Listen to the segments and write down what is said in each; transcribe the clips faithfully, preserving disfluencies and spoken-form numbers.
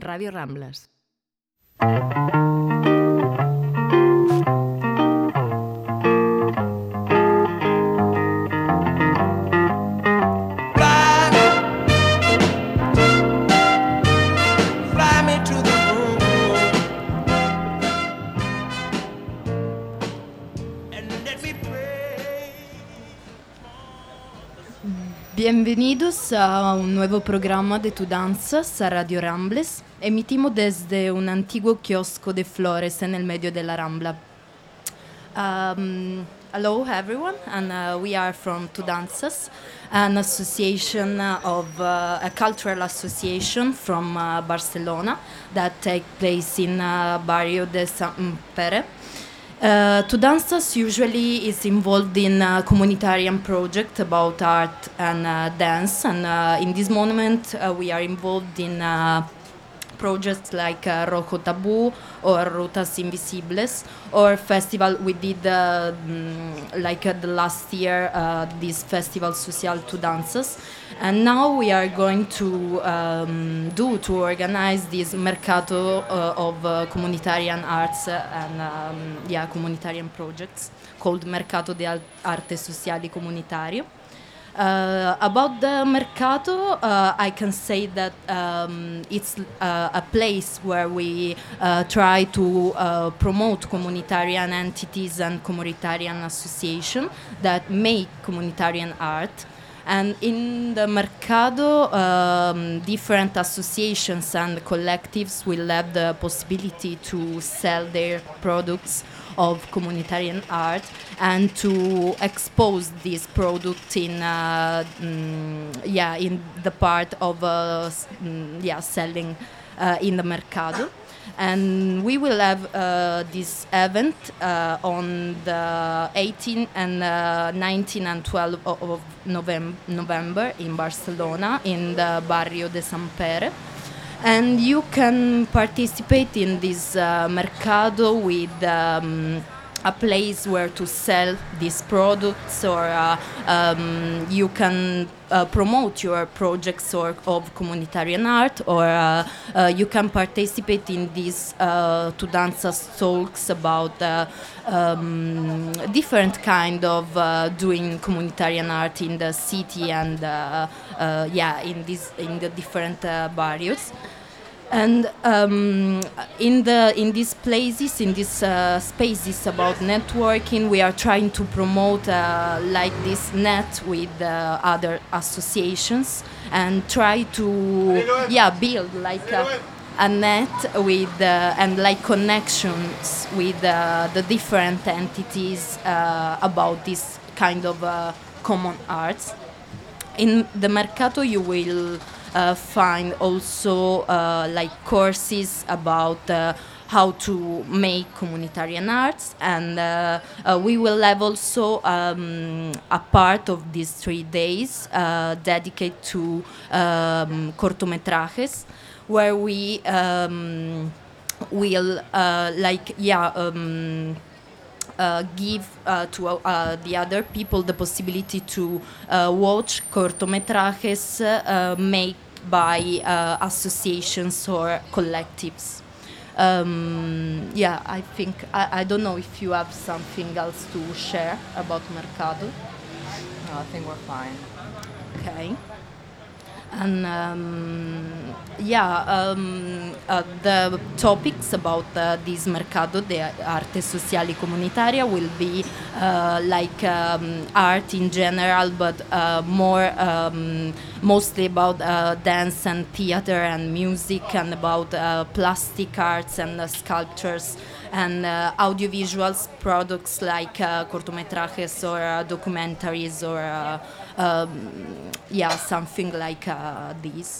Radio Rambles. Bienvenidos a un nuevo programa de Tu Danzas a Radio Rambles. Emitimos desde un antiguo kiosco de flores en el medio de la Rambla. Um, hello everyone, and uh, we are from Tu Danzas, an association uh, of uh, a cultural association from uh, Barcelona that takes place in uh, Barrio de Sant Pere. Uh, Tu Danzas usually is involved in a communitarian project about art and uh, dance, and uh, in this moment uh, we are involved in uh, projects like uh, Rojo Tabú or Rutas Invisibles, or festival we did uh, mm, like uh, the last year uh, this festival social Tu Danzas, and now we are going to um, do to organize this mercato uh, of uh, communitarian arts uh, and um, yeah communitarian projects called Mercato de Al- Arte Sociali Comunitario. Uh, about the Mercato, uh, I can say that um, it's uh, a place where we uh, try to uh, promote communitarian entities and communitarian associations that make communitarian art. And in the Mercado, um, different associations and collectives will have the possibility to sell their products of communitarian art and to expose this product in uh, mm, yeah in the part of uh, s- mm, yeah selling uh, in the Mercado. And we will have uh, this event uh, on the eighteenth and uh, nineteenth and twelfth of, of Novem- November in Barcelona in the Barrio de Sant Pere. And you can participate in this uh, mercado with um, a place where to sell these products, or uh, um, you can uh, promote your projects or of communitarian art, or uh, uh, you can participate in these uh, Tu Danzas talks about uh, um, different kind of uh, doing communitarian art in the city and uh, uh, yeah in this in the different uh, barrios. And um, in the in these places, in these uh, spaces about networking, we are trying to promote uh, like this net with uh, other associations and try to yeah build like a, a net with uh, and like connections with uh, the different entities uh, about this kind of uh, common arts. In the Mercato, you will uh, find also uh, like courses about uh, how to make communitarian arts, and uh, uh, we will have also um, a part of these three days uh, dedicated to um, cortometrajes, where we um, will uh, like yeah um, uh, give uh, to uh, the other people the possibility to uh, watch cortometrajes uh, made by uh, associations or collectives. Um, yeah, I think I, I don't know if you have something else to share about Mercado. No, I think we're fine. Okay. And um, yeah, um, uh, the topics about uh, this Mercado de Arte Sociali Comunitaria will be uh, like um, art in general, but uh, more um, mostly about uh, dance and theater and music, and about uh, plastic arts and uh, sculptures and uh, audiovisuals products like uh, cortometrajes or uh, documentaries or uh, um, yeah something like uh, this.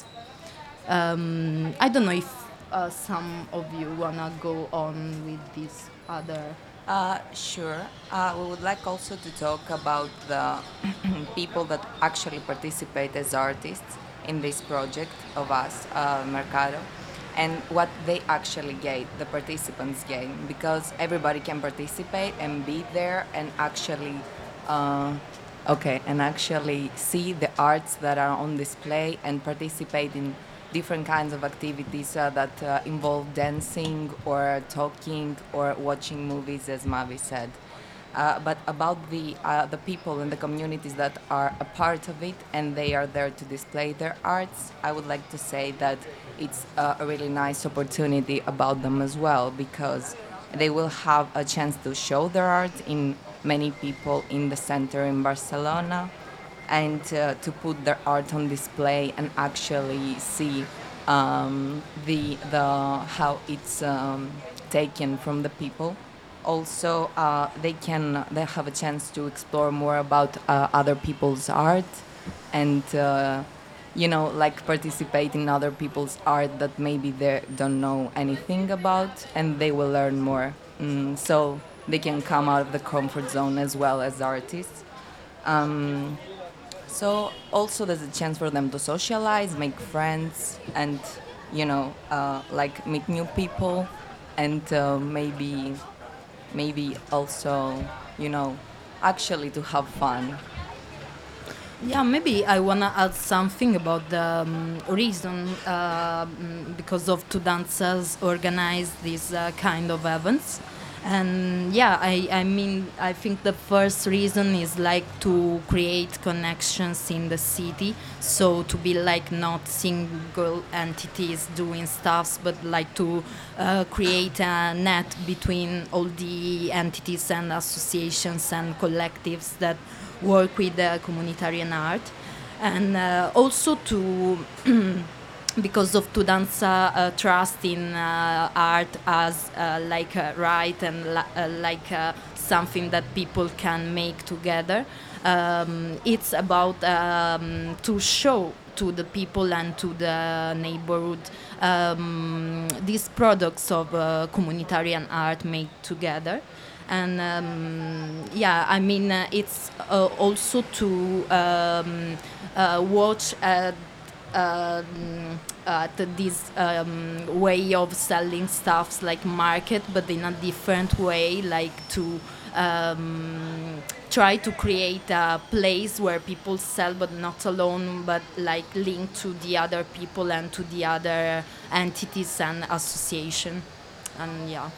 Um, I don't know if uh, some of you wanna go on with this other. Uh, sure. Uh, we would like also to talk about the people that actually participate as artists in this project of us, uh, Mercado, and what they actually gain, the participants gain, because everybody can participate and be there and actually, uh, okay, and actually see the arts that are on display and participate in different kinds of activities uh, that uh, involve dancing or talking or watching movies, as Mavi said. Uh, but about the uh, the people and the communities that are a part of it and they are there to display their arts, I would like to say that it's uh, a really nice opportunity about them as well, because they will have a chance to show their art in many people in the center in Barcelona, and uh, to put their art on display and actually see um, the the how it's um, taken from the people. Also, uh, they can they have a chance to explore more about uh, other people's art, and uh, you know, like participate in other people's art that maybe they don't know anything about, and they will learn more. Mm, so they can come out of the comfort zone as well as artists. Um, so also there's a chance for them to socialize, make friends, and you know, uh, like meet new people, and uh, maybe maybe also, you know, actually to have fun. Yeah, maybe I wanna add something about the um, reason uh, mm, because of two dancers organize these uh, kind of events. And yeah, I, I mean, I think the first reason is like to create connections in the city. So to be like not single entities doing stuffs, but like to uh, create a net between all the entities and associations and collectives that work with the communitarian art, and uh, also to because of to dance uh, uh, trust in uh, art as uh, like a right and la- uh, like uh, something that people can make together. Um, it's about um, to show to the people and to the neighborhood um, these products of uh, communitarian art made together. And um, yeah, I mean, uh, it's uh, also to um, uh, watch at, um, at this um, way of selling stuffs like market, but in a different way, like to um, try to create a place where people sell, but not alone, but like linked to the other people and to the other entities and association. And yeah.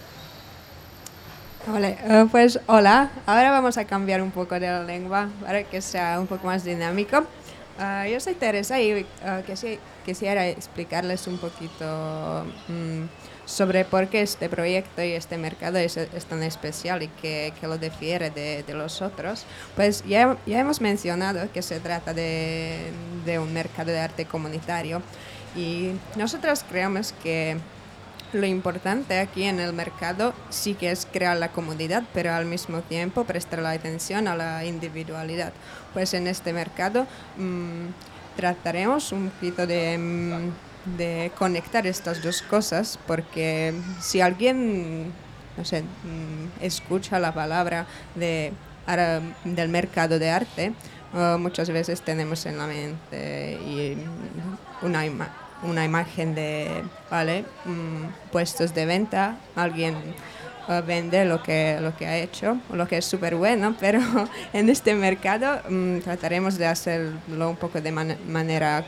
Vale, eh, pues hola, ahora vamos a cambiar un poco de la lengua para que sea un poco más dinámico. Uh, yo soy Teresa y uh, quisi- quisiera explicarles un poquito mm, sobre por qué este proyecto y este mercado es, es tan especial y que, que lo difiere de, de los otros. Pues ya, ya hemos mencionado que se trata de, de un mercado de arte comunitario y nosotros creemos que lo importante aquí en el mercado sí que es crear la comodidad, pero al mismo tiempo prestar la atención a la individualidad. Pues en este mercado mmm, trataremos un poquito de, mmm, de conectar estas dos cosas, porque si alguien, no sé, mmm, escucha la palabra de, ara, del mercado de arte, uh, muchas veces tenemos en la mente y una imagen una imagen de, vale, mmm, puestos de venta, alguien uh, vende lo que, lo que ha hecho, lo que es súper bueno, pero en este mercado mmm, trataremos de hacerlo un poco de man- manera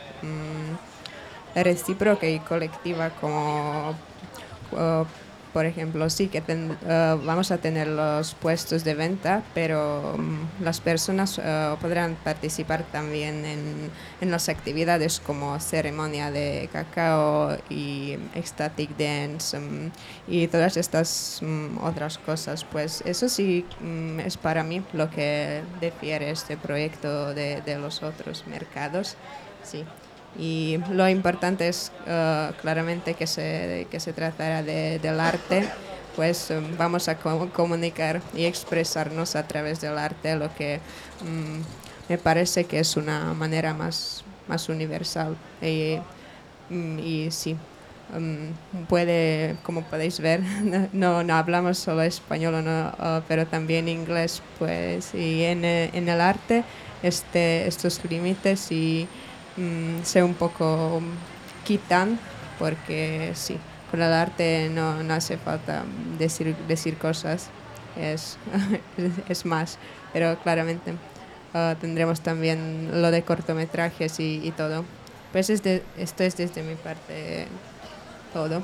mmm, recíproca y colectiva, como uh, por ejemplo, sí que ten, uh, vamos a tener los puestos de venta, pero um, las personas uh, podrán participar también en, en las actividades como ceremonia de cacao y ecstatic dance um, y todas estas um, otras cosas. Pues eso sí um, es para mí lo que difiere este proyecto de, de los otros mercados. Sí. Y lo importante es uh, claramente que se, que se tratara de, del arte, pues um, vamos a co- comunicar y expresarnos a través del arte, lo que um, me parece que es una manera más, más universal. Y, um, y sí, um, puede, como podéis ver, no, no hablamos solo español, no, uh, pero también inglés, pues, y en, en el arte este, estos límites y Mm, se un poco quitan, porque sí, con el arte no, no hace falta decir, decir cosas, es, es más, pero claramente uh, tendremos también lo de cortometrajes y, y todo, Pues es de- esto es desde mi parte todo.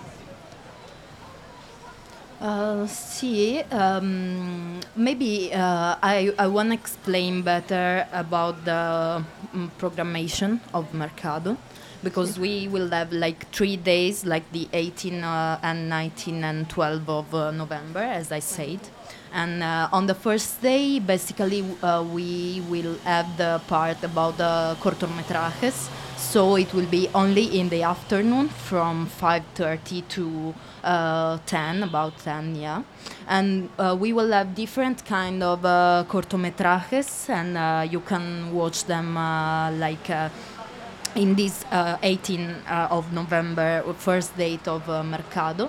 Uh, see, um, maybe uh, I, I want to explain better about the mm, programmation of Mercado because we will have like three days, like the eighteen uh, and nineteen and twelve of uh, November, as I said. And uh, on the first day, basically, uh, we will have the part about the cortometrajes. So it will be only in the afternoon from five thirty to uh, ten, about ten, yeah. And uh, we will have different kind of uh, cortometrajes, and uh, you can watch them uh, like uh, in this uh, eighteen uh, of November, uh, first date of uh, Mercado.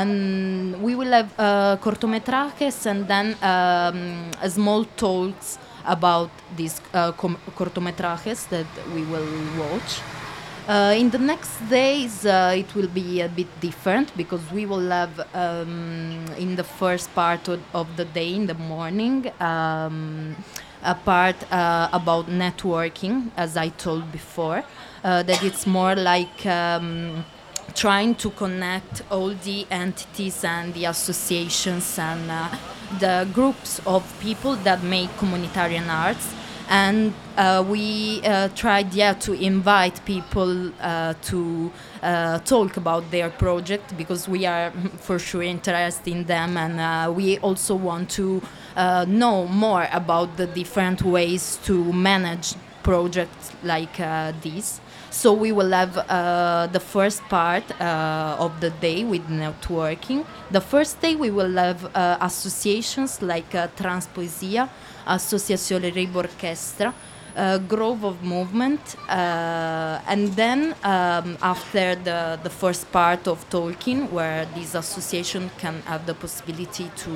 And we will have uh, cortometrajes and then um, a small talks about these uh, com- cortometrajes that we will watch. Uh, in the next days, uh, it will be a bit different because we will have, um, in the first part of, of the day, in the morning, um, a part uh, about networking, as I told before, uh, that it's more like um, trying to connect all the entities and the associations and uh, the groups of people that make communitarian arts. And uh, we uh, tried, yeah, to invite people uh, to uh, talk about their project because we are for sure interested in them, and uh, we also want to uh, know more about the different ways to manage projects like uh, this. So we will have uh, the first part uh, of the day with networking. The first day we will have uh, associations like uh, Transpoesia, Associazione Rib Orchestra, uh, Grove of Movement, uh, and then um, after the, the first part of talking, where this association can have the possibility to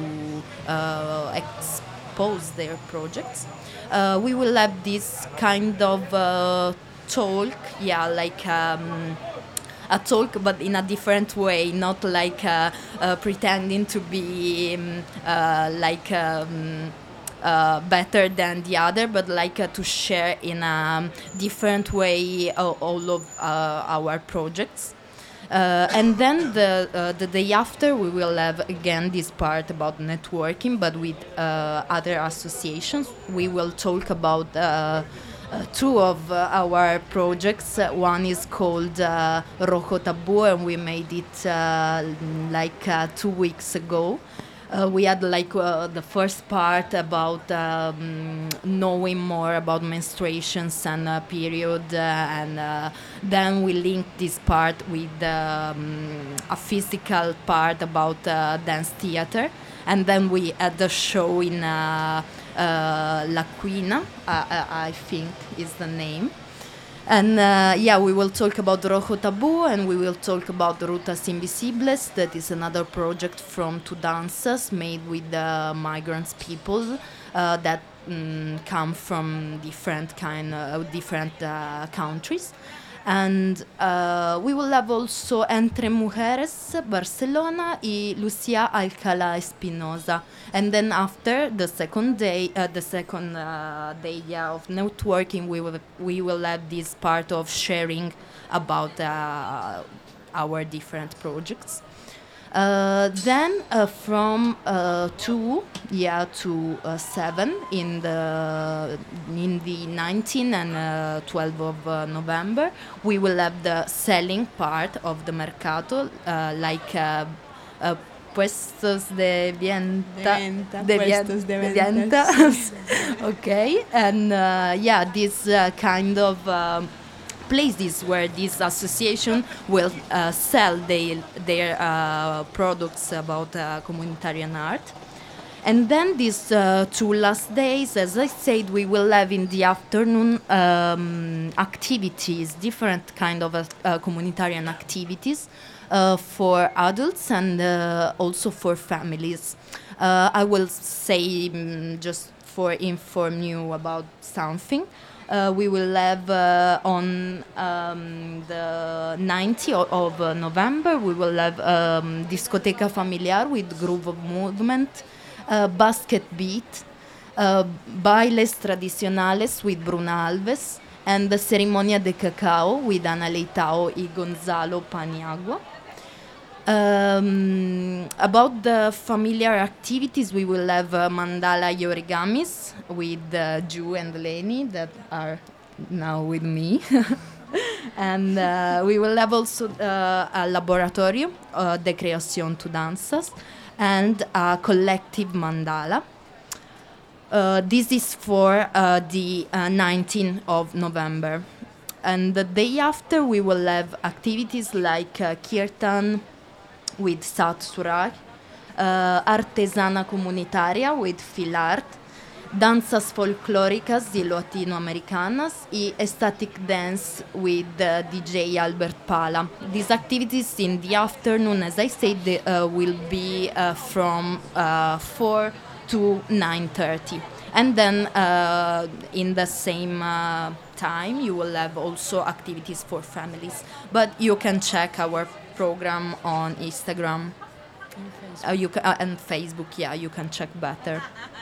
uh, expose their projects, uh, we will have this kind of uh, talk, yeah, like um, a talk, but in a different way, not like uh, uh, pretending to be um, uh, like um, uh, better than the other, but like uh, to share in a different way uh, all of uh, our projects. Uh, and then the uh, the day after we will have again this part about networking, but with uh, other associations. We will talk about uh, uh, two of uh, our projects. Uh, one is called uh, Rojo Tabú, and we made it uh, like uh, two weeks ago. Uh, we had like uh, the first part about um, knowing more about menstruations and uh, period, uh, and uh, then we linked this part with um, a physical part about uh, dance theater, and then we had the show in uh, uh, La Quina, uh, I think is the name. And uh, yeah, we will talk about Rojo Tabú, and we will talk about Rutas Invisibles. That is another project from Two Danzas made with uh, migrants people uh, that mm, come from different kind of different uh, countries. And uh, we will have also Entre Mujeres Barcelona y Lucia Alcalá Espinosa. And then after the second day, uh, the second uh, day, yeah, of networking, we will we will have this part of sharing about uh, our different projects. Uh, then uh, from uh, two, yeah, to uh, seven in the in the nineteen and uh, twelve of uh, November, we will have the selling part of the mercato, uh, like uh, uh, puestos de venta, De venta, puestos de ventas. ventas. Okay, and uh, yeah, this uh, kind of. Um, places where this association will uh, sell their, their uh, products about uh, communitarian art. And then these uh, two last days, as I said, we will have in the afternoon um, activities, different kind of uh, uh, communitarian activities uh, for adults and uh, also for families. Uh, I will say, um, just for inform you about something. Uh, we will have uh, on um, the nineteenth of uh, November, we will have um, Discoteca Familiar with Groove of Movement, uh, Basket Beat, uh, Bailes Tradicionales with Bruna Alves, and the Ceremonia de Cacao with Ana Leitao y Gonzalo Paniagua. Um, about the familiar activities, we will have uh, mandala origamis with uh, Ju and Leni that are now with me. And uh, we will have also uh, a laboratorio uh, de creación to danzas and a collective mandala. Uh, this is for uh, the uh, nineteenth of November. And the day after, we will have activities like uh, Kirtan with Sat Suraj, uh, Artesana Comunitaria with Filart, Danzas Folclóricas y Latinoamericanas, y Ecstatic Dance with uh, D J Albert Pala. These activities in the afternoon, as I said, they, uh, will be uh, from uh, four to nine thirty. And then uh, in the same uh, time, you will have also activities for families. But you can check our program on Instagram uh, you ca- uh, and Facebook. Yeah, you can check better.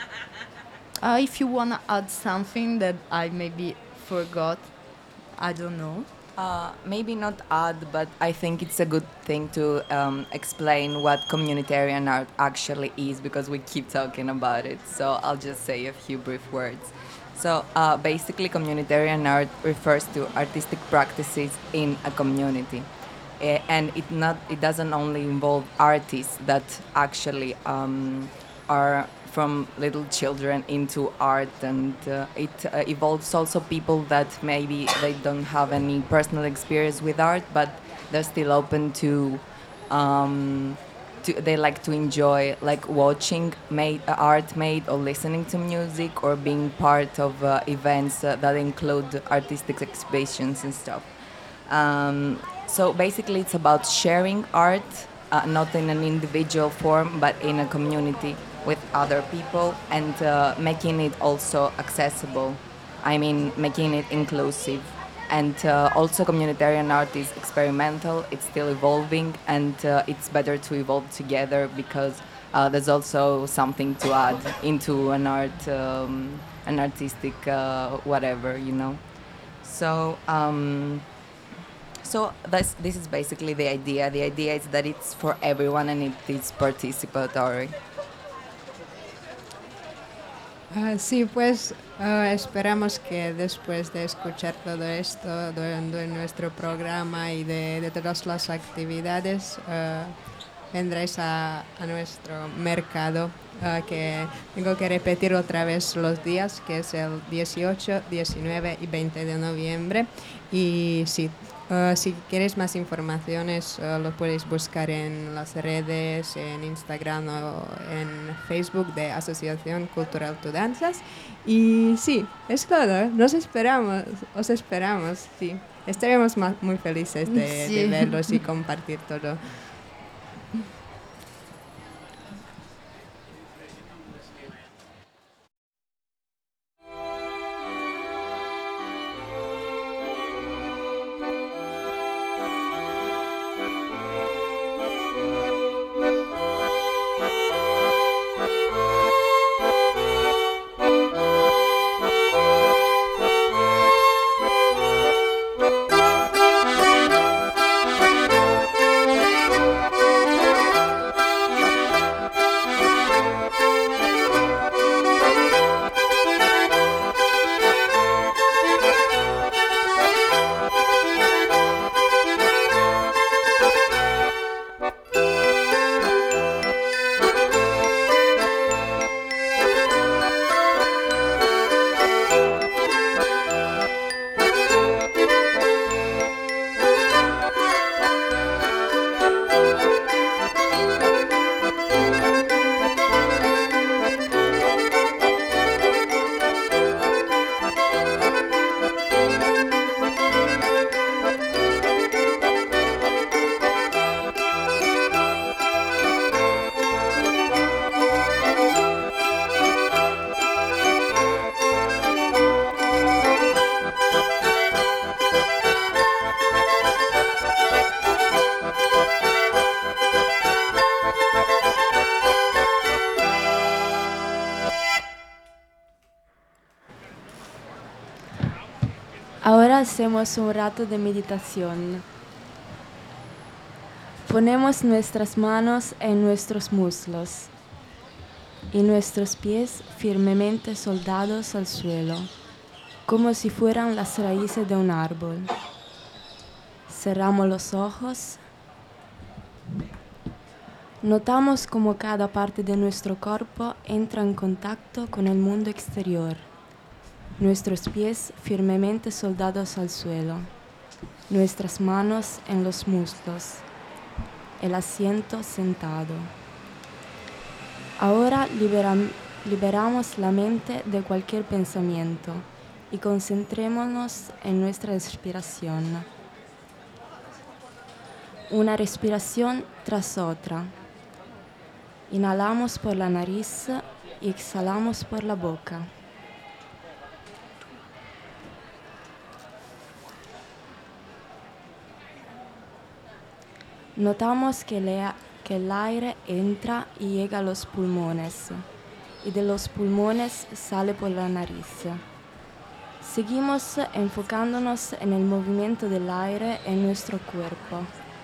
Uh, if you want to add something that I maybe forgot, I don't know. Uh, maybe not add, but I think it's a good thing to um, explain what communitarian art actually is, because we keep talking about it. So I'll just say a few brief words. So uh, basically, communitarian art refers to artistic practices in a community. Eh, and it not it doesn't only involve artists that actually um, are from little children into art, and uh, it uh, involves also people that maybe they don't have any personal experience with art, but they're still open to, um, to they like to enjoy like watching made uh, art made, or listening to music, or being part of uh, events uh, that include artistic exhibitions and stuff. Um, so basically, it's about sharing art, uh, not in an individual form, but in a community with other people, and uh, making it also accessible. I mean, making it inclusive. And uh, also, communitarian art is experimental, it's still evolving, and uh, it's better to evolve together, because uh, there's also something to add into an art, um, an artistic uh, whatever, you know. So, um, so this this is basically the idea. The idea is that it's for everyone and it is participatory. Ah, sí, pues ah, esperamos que después de escuchar todo esto durante nuestro programa y de, de todas las actividades, ah, vendréis a, a nuestro mercado, ah, que tengo que repetir otra vez los días, que es el dieciocho, diecinueve y veinte de noviembre. Y sí, ah, si queréis más informaciones, ah, lo podéis buscar en las redes, en Instagram o en Facebook de Asociación Cultural Tu Danzas. Y sí, es todo. Nos esperamos, os esperamos, sí. Estaremos ma- muy felices de, Sí. de verlos y compartir todo. Ahora hacemos un rato de meditación. Ponemos nuestras manos en nuestros muslos y nuestros pies firmemente soldados al suelo, como si fueran las raíces de un árbol. Cerramos los ojos. Notamos cómo cada parte de nuestro cuerpo entra en contacto con el mundo exterior. Nuestros pies firmemente soldados al suelo, nuestras manos en los muslos, el asiento sentado. Ahora liberam- liberamos la mente de cualquier pensamiento y concentrémonos en nuestra respiración. Una respiración tras otra. Inhalamos por la nariz y exhalamos por la boca. Notamos que, le- que el aire entra y llega a los pulmones y de los pulmones sale por la nariz. Seguimos enfocándonos en el movimiento del aire en nuestro cuerpo.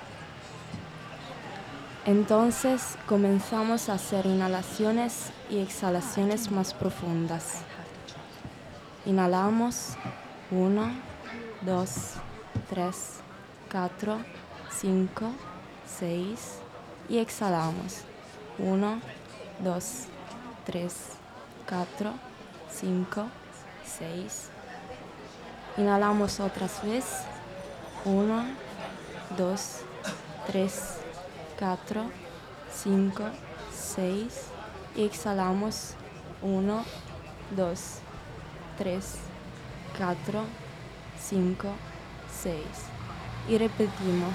Entonces comenzamos a hacer inhalaciones y exhalaciones más profundas. Inhalamos uno, dos, tres, cuatro, cinco, seis y exhalamos uno, dos, tres, cuatro, cinco, seis. Inhalamos otras vez uno, dos, tres, cuatro, cinco, seis y exhalamos uno, dos, tres, cuatro, cinco, seis y repetimos.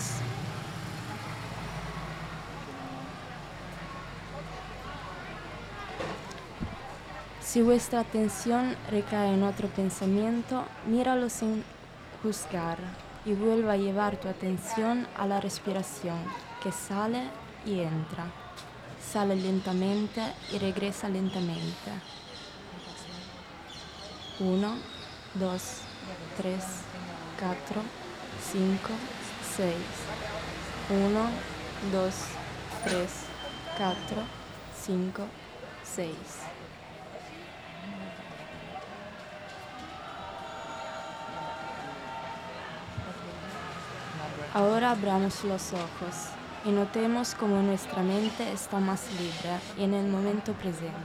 Si vuestra atención recae en otro pensamiento, míralo sin juzgar y vuelve a llevar tu atención a la respiración que sale y entra. Sale lentamente y regresa lentamente. Uno, dos, tres, cuatro, cinco, seis. Uno, dos, tres, cuatro, cinco, seis. Ahora abramos los ojos y notemos cómo nuestra mente está más libre y en el momento presente.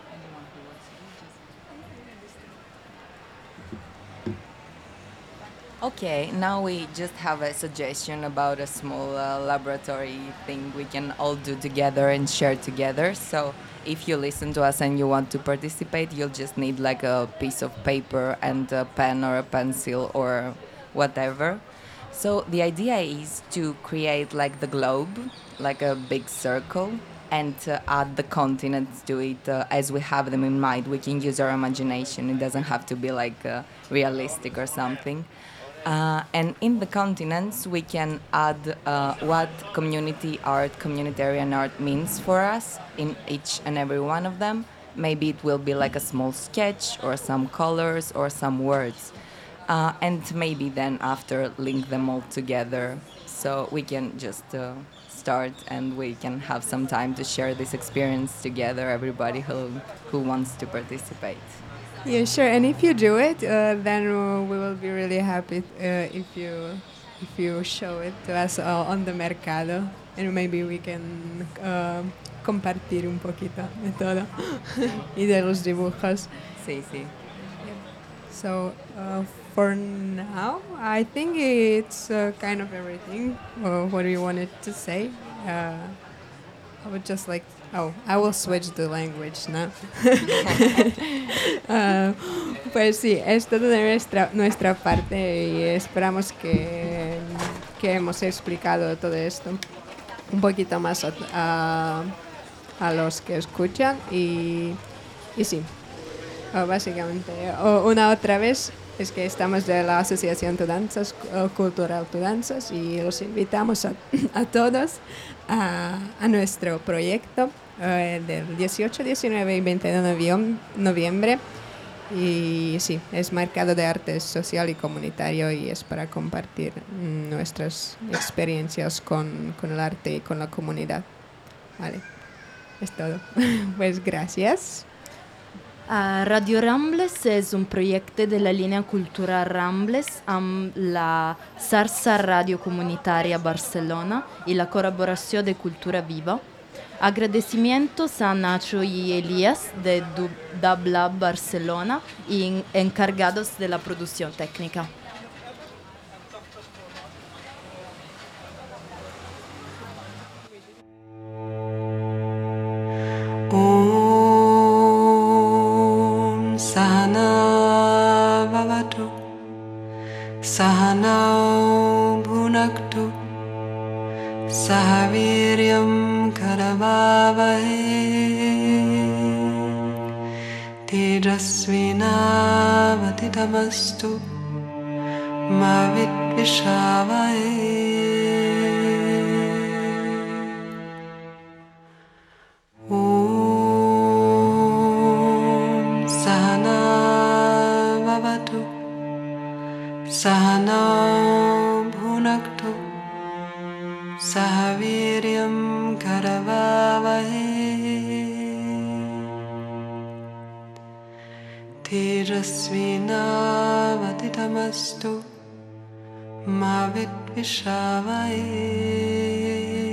Okay, now we just have a suggestion about a small uh, laboratory thing we can all do together and share together. So, if you listen to us and you want to participate, you'll just need like a piece of paper and a pen or a pencil or whatever. So, the idea is to create like the globe, like a big circle, and uh, add the continents to it uh, as we have them in mind. We can use our imagination, it doesn't have to be like uh, realistic or something. Uh, and in the continents, we can add uh, what community art, communitarian art means for us in each and every one of them. Maybe it will be like a small sketch or some colors or some words. Uh, and maybe then after link them all together so we can just uh, start and we can have some time to share this experience together, everybody who, who wants to participate. Yeah, sure. And if you do it, uh, then uh, we will be really happy uh, if you if you show it to us uh, on the mercado, and maybe we can uh, compartir un poquito de todo y de los dibujos. Sí, sí. So uh, for now, I think it's uh, kind of everything. Uh, what do you wanted to say? Uh, I would just like. Oh, I will switch the language now. uh, pues sí, es todo de nuestra, nuestra parte y esperamos que, que hemos explicado todo esto un poquito más a, a, a los que escuchan y, y sí, uh, básicamente uh, una otra vez es que estamos de la Asociación Tudanzas, uh, Cultural Tudanzas y los invitamos a, a todos a, a nuestro proyecto uh, del dieciocho, diecinueve y veinte de noviembre Y sí, es mercado de arte social y comunitario y es para compartir mm, nuestras experiencias con, con el arte y con la comunidad. Vale, es todo. Pues gracias. Uh, Radio Rambles és un projecte de la línia cultural Rambles amb la Sarsa Radio Comunitària Barcelona i la col·laboració de Cultura Viva. Agradecimientos a Nacho y Elías de Dub Lab Barcelona y encargados de la producción técnica. Om Sahana Bhavatu Sahana Bhunaktu Sahaviryam Karavavahe Tejasvinavaditamastu Ma Vidvishavahe Om Sahana Bhavatu Sahana Bhunaktu Sahaviryam Karavavahe Tejasvinavaditamastu Ma Vidvishavahe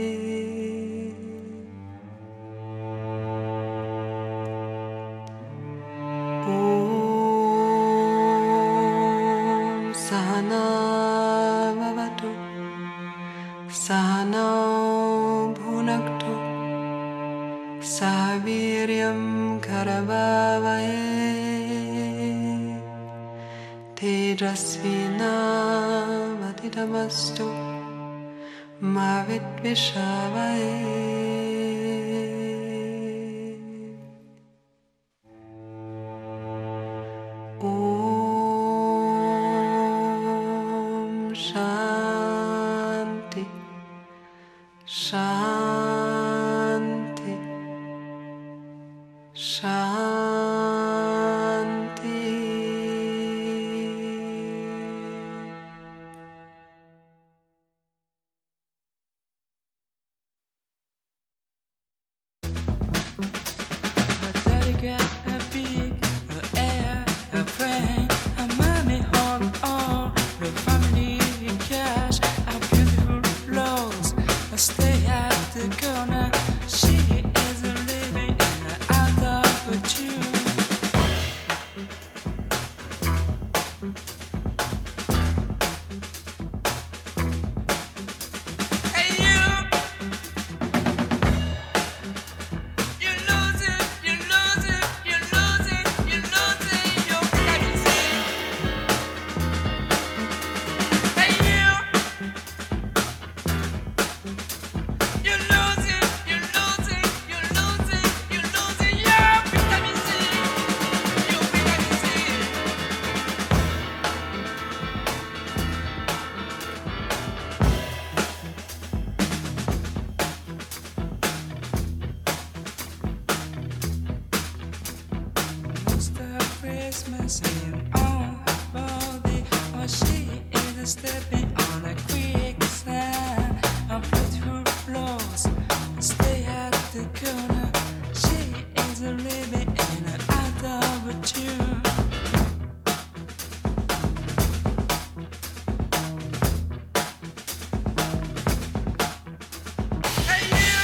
Om Sahana Bhavatu Sahana Bhunaktu Sahaviryam Karavavahe Tejasvinavaditamastu Ma Vidvishavahe Om Shanti Shanti Shanti A delicate, a big, a air, a friend, a money on all, the family in cash, a beautiful clothes, a stay at the corner. She is a living in an out of a tune. Hey you, you lose it, you lose it, you lose it, you lose it, you're crazy. Hey you, you lose it, you lose it, you lose it, you lose it, you're vitamin C, you're vitamin C. Most of Christmas in on her body, or she is stepping on a quicksand. A beautiful floors, stay at the corner. She is a living in an out of a tune. Hey you,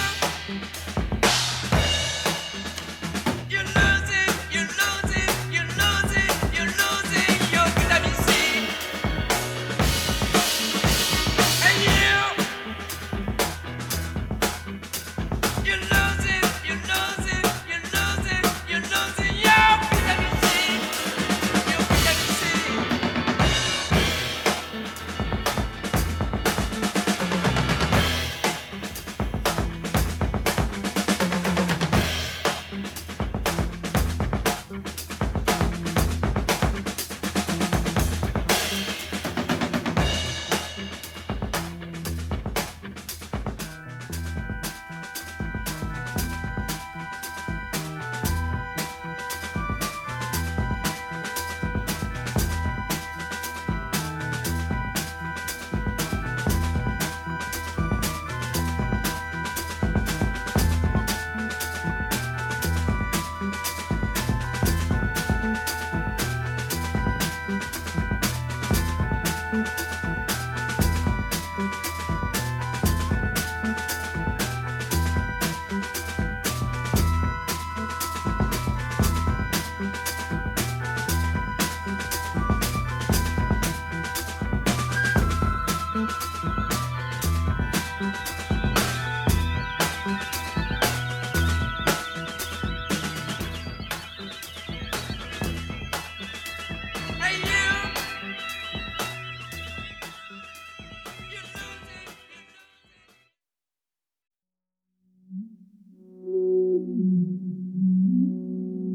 you lose it, you lose it, you lose it, you lose it, you're vitamin C.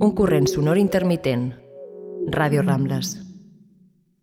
Un corrent sonor intermitent. Ràdio Rambles.